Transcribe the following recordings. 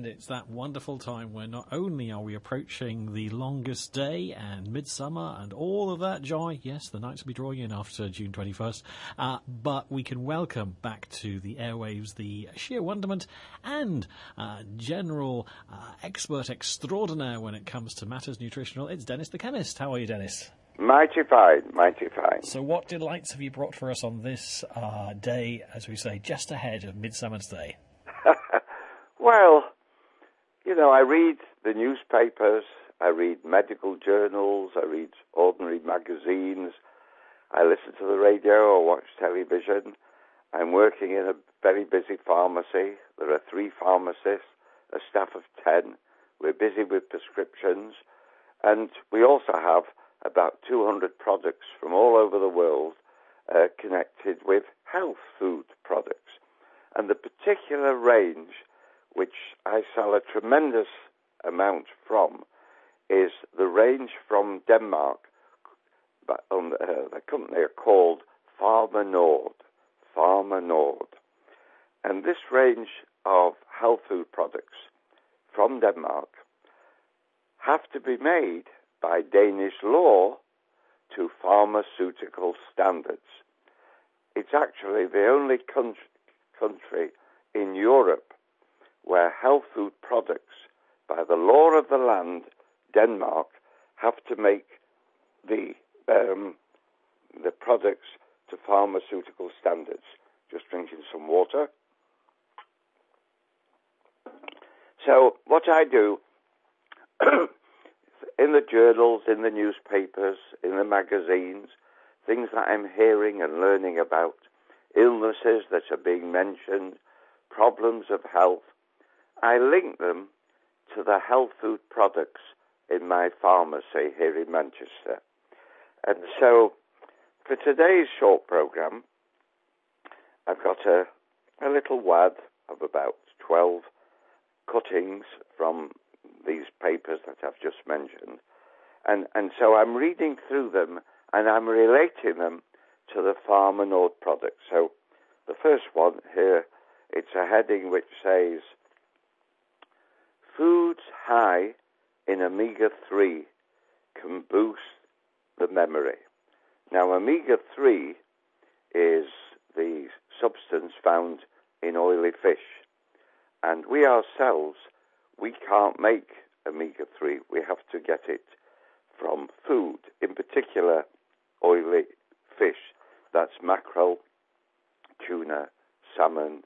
it's that wonderful time where not only are we approaching the longest day and midsummer and all of that joy, yes, the nights will be drawing in after June 21st, but we can welcome back to the airwaves the sheer wonderment and general expert extraordinaire when it comes to matters nutritional. It's Dennis the Chemist. How are you, Dennis? Mighty fine, mighty fine. So what delights have you brought for us on this day, as we say, just ahead of Midsummer's Day? Well, you know, I read the newspapers, I read medical journals, I read ordinary magazines, I listen to the radio or watch television. I'm working in a very busy pharmacy. There are 3 pharmacists, a staff of 10. We're busy with prescriptions, and we also have about 200 products from all over the world connected with health food products. And the particular range which I sell a tremendous amount from is the range from Denmark. But the company are called Pharma Nord. Pharma Nord. And this range of health food products from Denmark have to be made by Danish law to pharmaceutical standards. It's actually the only country in Europe where health food products, by the law of the land, Denmark, have to make the products to pharmaceutical standards. Just drinking some water. So what I do in the journals, in the newspapers, in the magazines, things that I'm hearing and learning about, illnesses that are being mentioned, problems of health, I link them to the health food products in my pharmacy here in Manchester. And so for today's short program, I've got a little wad of about 12 cuttings from these papers that I've just mentioned. And so I'm reading through them and I'm relating them to the Pharma Nord products. So the first one here, it's a heading which says, foods high in omega-3 can boost the memory. Now, omega-3 is the substance found in oily fish. And we ourselves, we can't make omega-3. We have to get it from food, in particular oily fish. That's mackerel, tuna, salmon.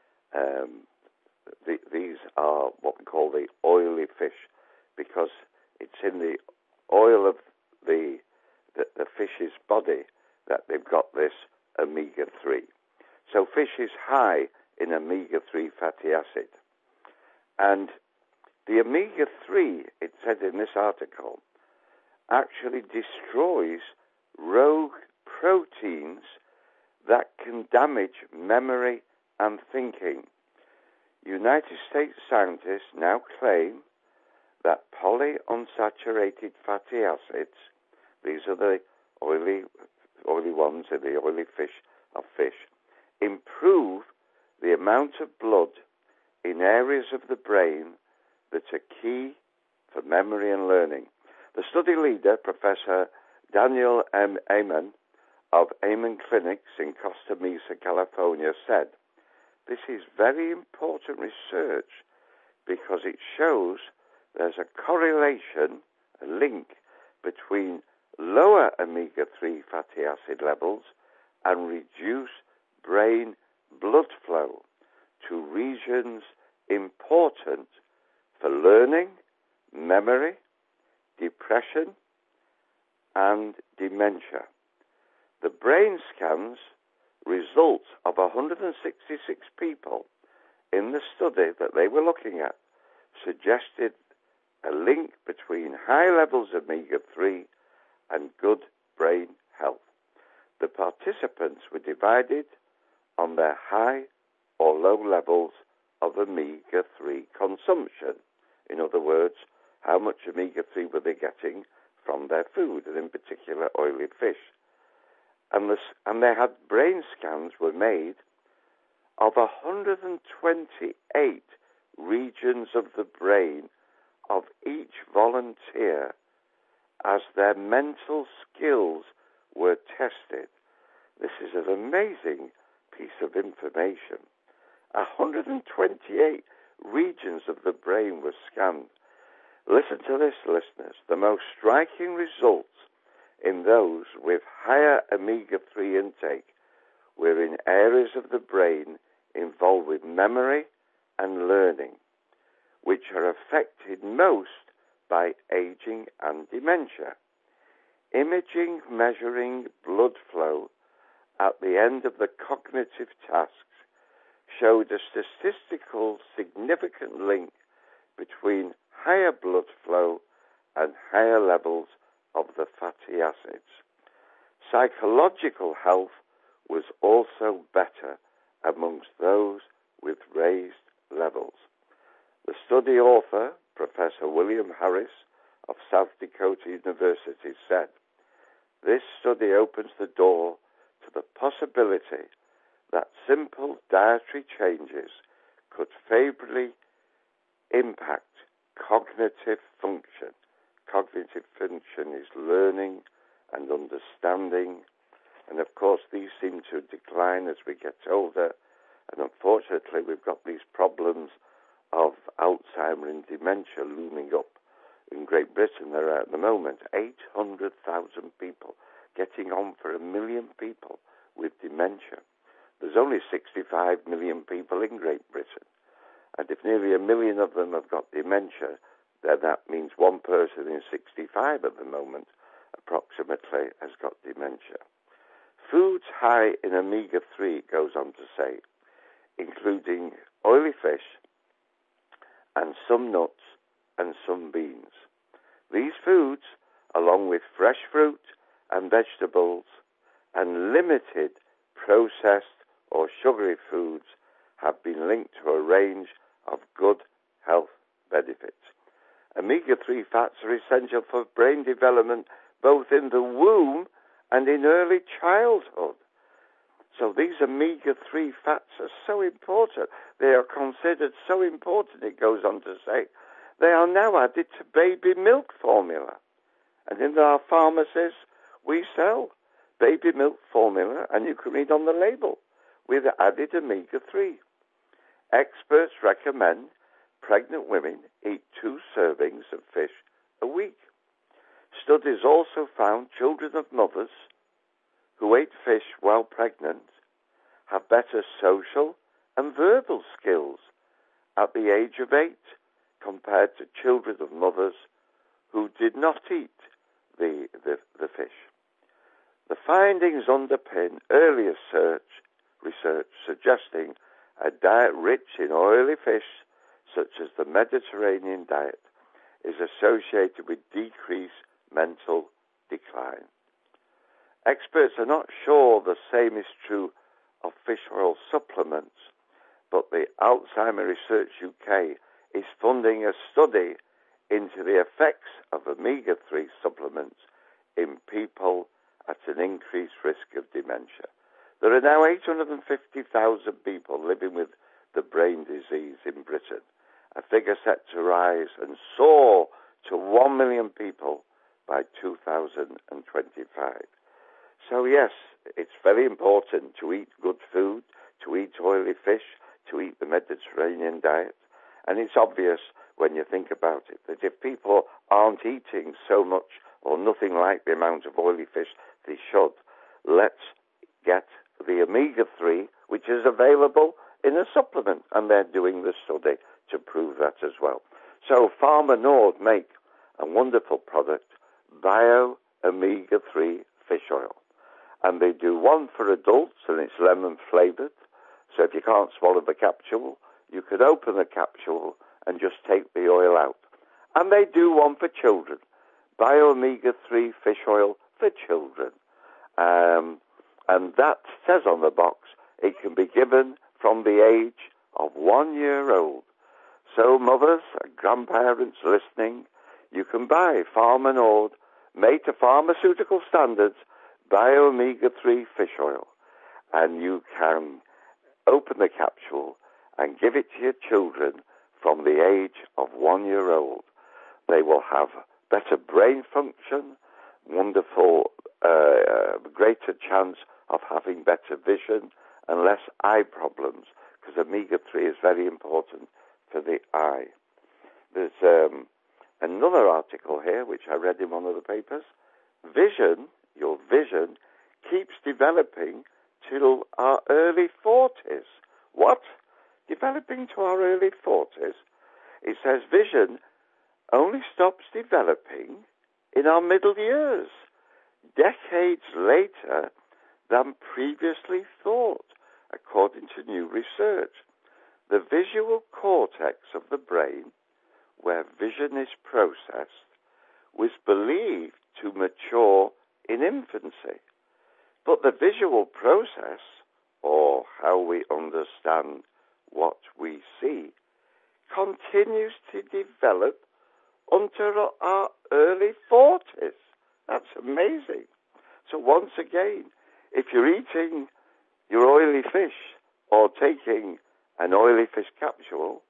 These are what we call the oily fish because it's in the oil of the fish's body that they've got this omega-3. So fish is high in omega-3 fatty acid. And the omega-3, it said in this article, actually destroys rogue proteins that can damage memory and thinking. United States scientists now claim that polyunsaturated fatty acids, these are the oily ones in the oily fish of fish, improve the amount of blood in areas of the brain that are key for memory and learning. The study leader, Professor Daniel M. Amen of Amen Clinics in Costa Mesa, California, said, this is very important research because it shows there's a correlation, a link between lower omega-3 fatty acid levels and reduced brain blood flow to regions important for learning, memory, depression, and dementia. The brain scans results of 166 people in the study that they were looking at suggested a link between high levels of omega-3 and good brain health. The participants were divided on their high or low levels of omega-3 consumption. In other words, how much omega-3 were they getting from their food, and in particular oily fish. And they had brain scans were made of 128 regions of the brain of each volunteer as their mental skills were tested. This is an amazing piece of information. 128 regions of the brain were scanned. Listen to this, listeners. The most striking results in those with higher omega-3 intake were in areas of the brain involved with memory and learning, which are affected most by aging and dementia. Imaging measuring blood flow at the end of the cognitive tasks showed a statistical significant link between higher blood flow and higher levels of the fatty acids. Psychological health was also better amongst those with raised levels. The study author, Professor William Harris of South Dakota University, said, "This study opens the door to the possibility that simple dietary changes could favorably impact cognitive function." Cognitive function is learning and understanding, and of course these seem to decline as we get older, and unfortunately we've got these problems of Alzheimer and dementia looming up. In Great Britain there are at the moment 800,000 people, getting on for 1 million people with dementia. There's only 65 million people in Great Britain, and if nearly 1 million of them have got dementia, then that means one person in 65 at the moment, approximately, has got dementia. Foods high in omega-3, it goes on to say, including oily fish and some nuts and some beans. These foods, along with fresh fruit and vegetables and limited processed or sugary foods, have been linked to a range of good health benefits. Omega-3 fats are essential for brain development both in the womb and in early childhood. So these omega-3 fats are so important. They are considered so important, it goes on to say. They are now added to baby milk formula. And in our pharmacies, we sell baby milk formula, and you can read on the label, with added omega-3. Experts recommend pregnant women eat 2 servings of fish a week. Studies also found children of mothers who ate fish while pregnant have better social and verbal skills at the age of 8 compared to children of mothers who did not eat the fish. The findings underpin earlier research suggesting a diet rich in oily fish, such as the Mediterranean diet, is associated with decreased mental decline. Experts are not sure the same is true of fish oil supplements, but the Alzheimer Research UK is funding a study into the effects of omega-3 supplements in people at an increased risk of dementia. There are now 850,000 people living with the brain disease in Britain, a figure set to rise and soar to 1 million people by 2025. So yes, it's very important to eat good food, to eat oily fish, to eat the Mediterranean diet. And it's obvious when you think about it that if people aren't eating so much or nothing like the amount of oily fish they should, let's get the omega-3, which is available in a supplement, and they're doing the study to prove that as well. So Pharma Nord make a wonderful product, Bio Omega-3 Fish Oil. And they do one for adults, and it's lemon flavored. So if you can't swallow the capsule, you could open the capsule and just take the oil out. And they do one for children, Bio Omega-3 Fish Oil for children. And that says on the box, it can be given from the age of 1 year old. So mothers and grandparents listening, you can buy Pharma Nord, made to pharmaceutical standards, Bio Omega-3 Fish Oil. And you can open the capsule and give it to your children from the age of 1 year old. They will have better brain function, wonderful, greater chance of having better vision and less eye problems, because omega-3 is very important for the eye. There's another article here, which I read in one of the papers. Your vision, keeps developing till our early 40s. What? Developing to our early 40s? It says vision only stops developing in our middle years, decades later than previously thought, according to new research. The visual cortex of the brain, where vision is processed, was believed to mature in infancy. But the visual process, or how we understand what we see, continues to develop until our early 40s. That's amazing. So once again, if you're eating your oily fish or taking an oily fish capsule,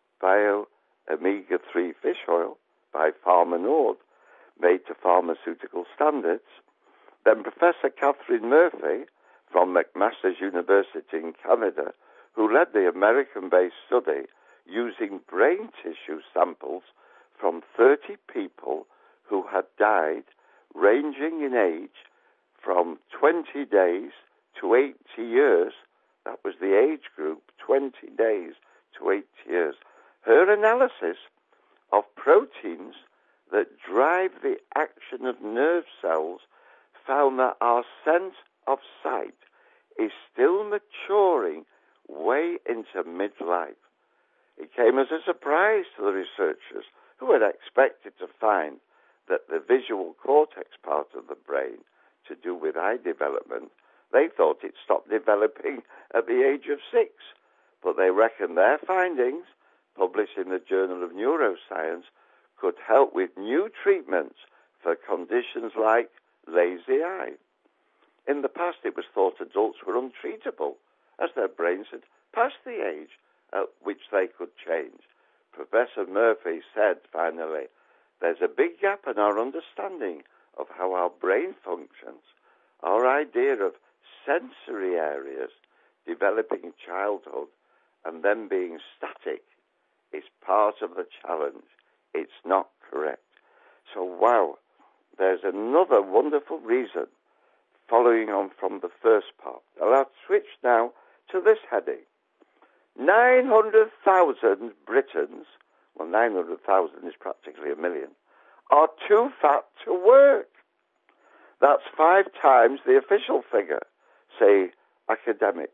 Bio Omega-3 fish oil by Pharma Nord, made to pharmaceutical standards, then Professor Catherine Murphy from McMaster's University in Canada, who led the American-based study using brain tissue samples from 30 people who had died, ranging in age from 20 days to 80 years. That was the age group, 20 days to 80 years. Her analysis of proteins that drive the action of nerve cells found that our sense of sight is still maturing way into midlife. It came as a surprise to the researchers who had expected to find that the visual cortex part of the brain, to do with eye development, they thought it stopped developing at the age of 6. But they reckon their findings, published in the Journal of Neuroscience, could help with new treatments for conditions like lazy eye. In the past, it was thought adults were untreatable, as their brains had passed the age at which they could change. Professor Murphy said, finally, there's a big gap in our understanding of how our brain functions. Our idea of sensory areas developing in childhood and then being static is part of the challenge. It's not correct. So, wow, there's another wonderful reason following on from the first part. I'll switch now to this heading. 900,000 Britons, well, 900,000 is practically 1 million, are too fat to work. That's 5 times the official figure, say academics.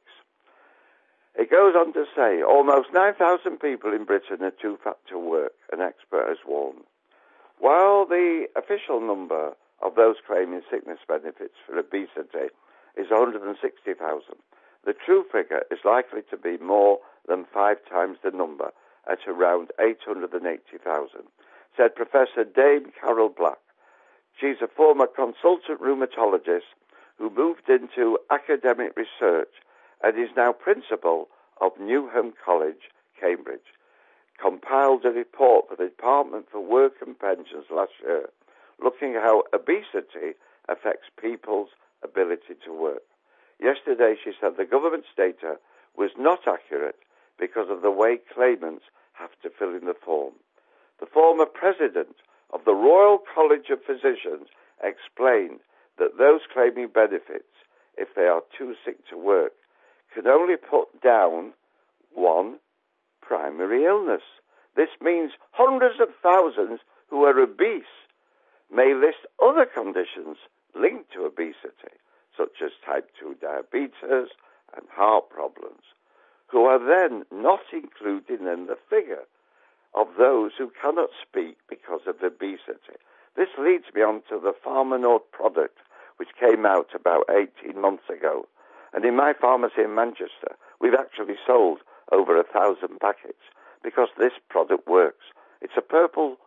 It goes on to say almost 9,000 people in Britain are too fat to work, an expert has warned. While the official number of those claiming sickness benefits for obesity is 160,000, the true figure is likely to be more than 5 times the number, at around 880,000, said Professor Dame Carol Black. She's a former consultant rheumatologist who moved into academic research and is now principal of Newham College, Cambridge. Compiled a report for the Department for Work and Pensions last year, looking at how obesity affects people's ability to work. Yesterday, she said the government's data was not accurate because of the way claimants have to fill in the form. The former president of the Royal College of Physicians explained that those claiming benefits, if they are too sick to work, can only put down one primary illness. This means hundreds of thousands who are obese may list other conditions linked to obesity, such as type 2 diabetes and heart problems, who are then not included in the figure of those who cannot speak because of obesity. This leads me on to the Pharma Nord product, which came out about 18 months ago. And in my pharmacy in Manchester, we've actually sold over 1,000 packets because this product works. It's a purple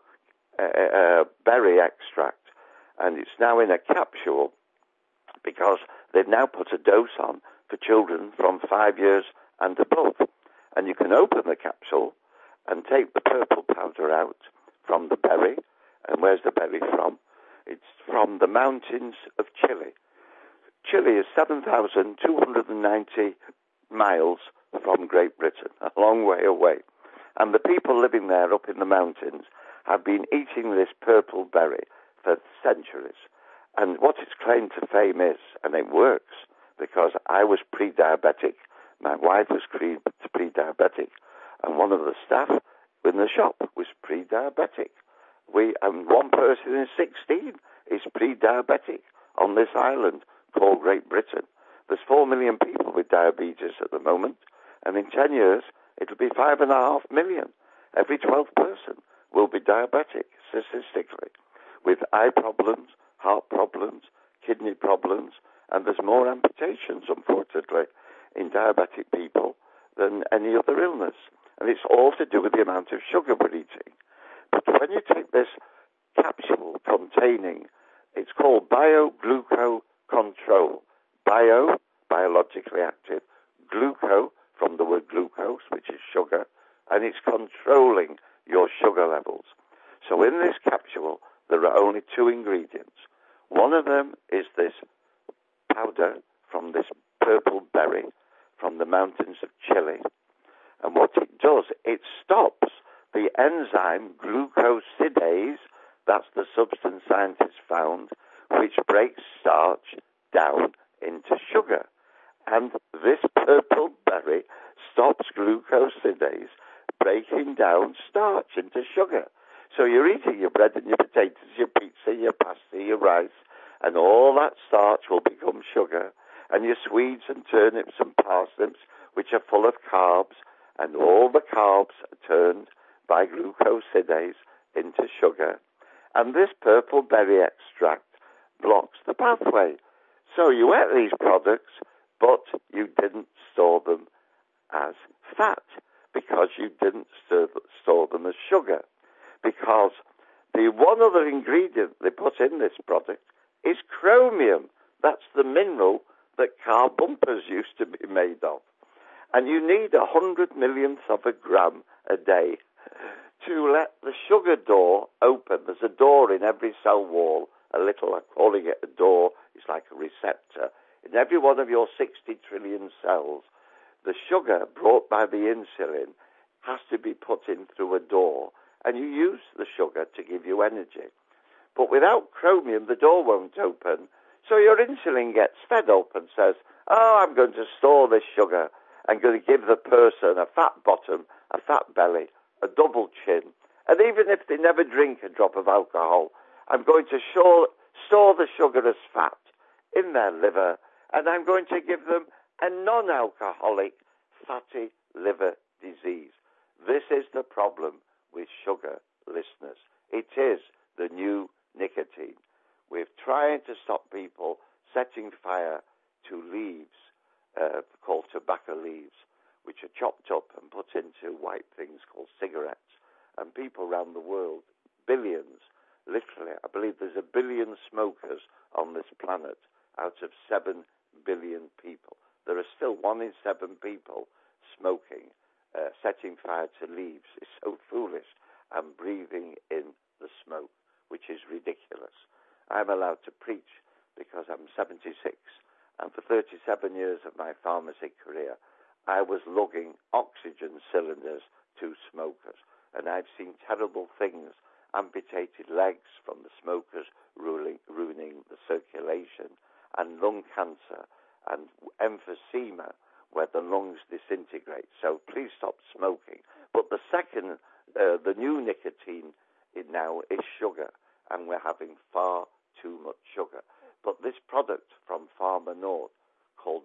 berry extract, and it's now in a capsule because they've now put a dose on for children from 5 years and above. And you can open the capsule and take the purple powder out from the berry. And where's the berry from? It's from the mountains of Chile. Chile is 7,290 miles from Great Britain, a long way away. And the people living there up in the mountains have been eating this purple berry for centuries. And what its claim to fame is, and it works, because I was pre-diabetic, my wife was pre-diabetic, and one of the staff in the shop was pre-diabetic. And one person in 16 is pre-diabetic on this island called Great Britain. There's 4 million people with diabetes at the moment, and in 10 years, it'll be 5.5 million. Every 12th person will be diabetic, statistically, with eye problems, heart problems, kidney problems, and there's more amputations, unfortunately, in diabetic people than any other illness. And it's all to do with the amount of sugar we're eating. But when you take this capsule containing, it's called BioGlucoControl. Bio, biologically active, gluco, from the word glucose, which is sugar, and it's controlling your sugar levels. So in this capsule, there are only 2 ingredients. One of them is this powder from this purple berry from the mountains of Chile. And what it does, it stops the enzyme glucosidase, that's the substance scientists found, which breaks starch down into sugar. And this purple berry stops glucosidase breaking down starch into sugar. So you're eating your bread and your potatoes, your pizza, your pasta, your rice, and all that starch will become sugar. And your swedes and turnips and parsnips, which are full of carbs, and all the carbs are turned by glucosidase into sugar. And this purple berry extract blocks the pathway. So you ate these products, but you didn't store them as fat because you didn't store them as sugar. Because the one other ingredient they put in this product is chromium. That's the mineral that car bumpers used to be made of. And you need 100 millionths of a gram a day to let the sugar door open. There's a door in every cell wall, a little, I'm calling it a door, it's like a receptor. In every one of your 60 trillion cells, the sugar brought by the insulin has to be put in through a door, and you use the sugar to give you energy. But without chromium, the door won't open, so your insulin gets fed up and says, oh, I'm going to store this sugar. I'm going to give the person a fat bottom, a fat belly, a double chin, and even if they never drink a drop of alcohol, I'm going to store the sugar as fat in their liver, and I'm going to give them a non-alcoholic fatty liver disease. This is the problem with sugar, listeners. It is the new nicotine. We're trying to stop people setting fire to leaves called tobacco leaves, which are chopped up and put into white things called cigarettes. And people around the world, billions, literally, I believe there's 1 billion smokers on this planet out of 7 billion people. There are still 1 in 7 people smoking, setting fire to leaves. It's so foolish, and breathing in the smoke, which is ridiculous. I'm allowed to preach because I'm 76, and for 37 years of my pharmacy career, I was lugging oxygen cylinders to smokers, and I've seen terrible things, amputated legs from the smokers ruining the circulation, and lung cancer, and emphysema, where the lungs disintegrate. So please stop smoking. But the second, the new nicotine now is sugar, and we're having far too much sugar. But this product from Pharma North called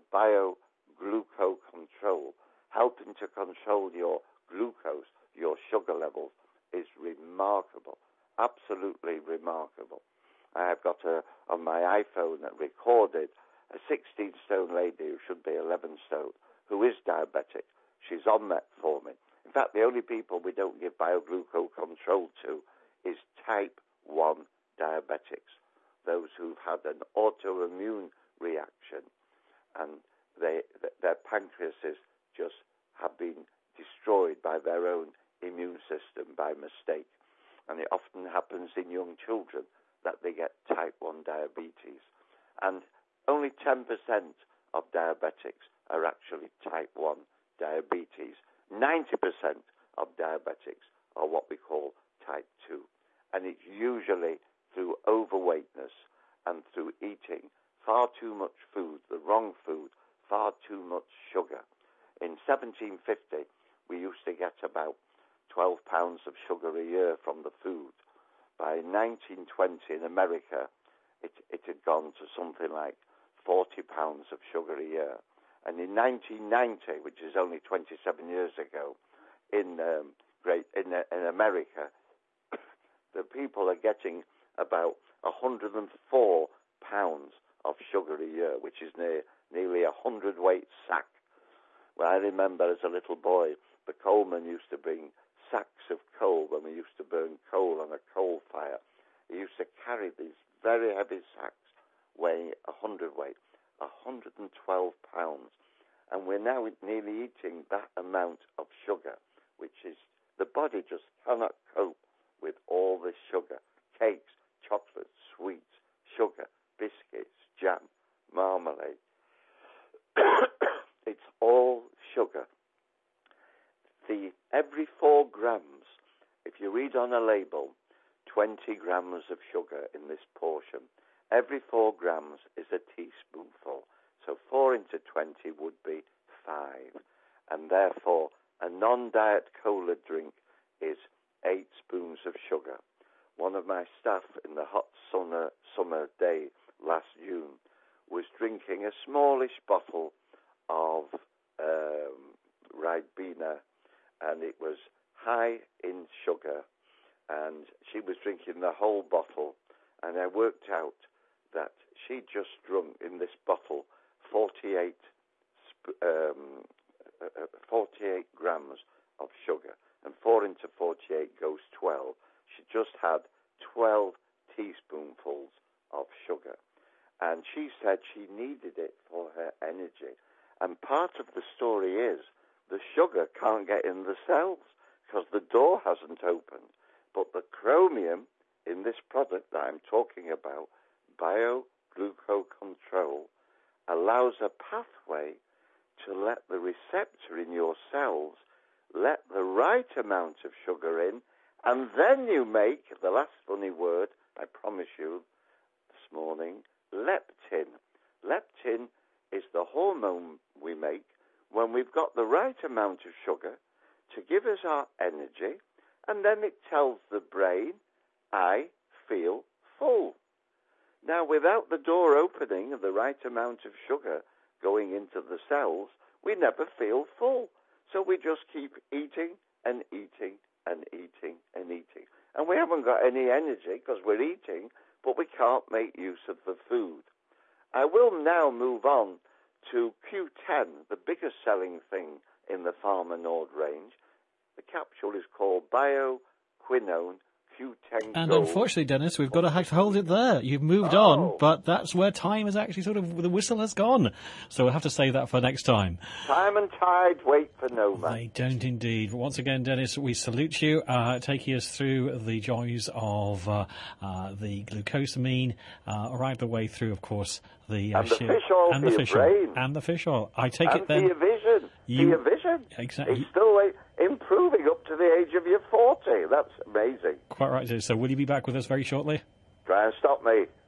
BioGlucoControl, helping to control your glucose, your sugar levels, is remarkable, absolutely remarkable. I have got on my iPhone recorded a 16-stone lady who should be 11 stone, who is diabetic. She's on that for me. In fact, the only people we don't give BioGlucoControl to is type 1 diabetics, those who've had an autoimmune reaction, and their pancreases just have been destroyed by their own immune mistake, and it often happens in young children that they get type 1 diabetes. And only 10% of diabetics are actually type 1 diabetes. 90% of diabetics are what we call type 2. And it's usually through overweightness and through eating far too much food, the wrong food, far too much sugar. In 1750, we used to get about 12 pounds of sugar a year from the food. By 1920 in America, it had gone to something like 40 pounds of sugar a year. And in 1990, which is only 27 years ago, in America, the people are getting about 104 pounds of sugar a year, which is nearly a 100-weight sack. Well, I remember as a little boy, the coalman used to bring sacks of coal when we used to burn coal on a coal fire. He used to carry these very heavy sacks weighing 100 weight, 112 pounds. And we're now nearly eating that amount of sugar, which is, the body just cannot cope with all this sugar. Cakes, chocolate, sweets, sugar, biscuits, jam, marmalade. It's all sugar. Every 4 grams, if you read on a label, 20 grams of sugar in this portion, every 4 grams is a teaspoonful. So 4 into 20 would be 5. And therefore, a non-diet cola drink is 8 spoons of sugar. One of my staff in the hot summer day last June was drinking a smallish bottle of Ribena, and it was high in sugar, and she was drinking the whole bottle, and I worked out that she just drunk in this bottle 48 grams of sugar, and 4 into 48 goes 12. She just had 12 teaspoonfuls of sugar, and she said she needed it for her energy. And part of the story is the sugar can't get in the cells because the door hasn't opened. But the chromium in this product that I'm talking about, BioGlucoControl, allows a pathway to let the receptor in your cells let the right amount of sugar in, and then you make, the last funny word, I promise you, this morning, leptin. Leptin is the hormone we make when we've got the right amount of sugar to give us our energy, and then it tells the brain, I feel full. Now, without the door opening and the right amount of sugar going into the cells, we never feel full. So we just keep eating and eating and eating and eating. And we haven't got any energy because we're eating, but we can't make use of the food. I will now move on to Q10, the biggest selling thing in the Pharma Nord range. The capsule is called BioQuinone Q10 And Gold. unfortunately, Dennis, we've got to have to hold it there. You've moved on, but that's where time is actually sort of, the whistle has gone. So we'll have to save that for next time. Time and tide wait for no man. They don't indeed. Once again, Dennis, we salute you, taking us through the joys of the glucosamine, right the way through, of course, the fish oil and for the your fish oil. brain. And the fish oil. I take And it then. for your vision. Your vision. Exactly. It's still improving up to the age of your 40. That's amazing. Quite right. So will you be back with us very shortly? Try and stop me.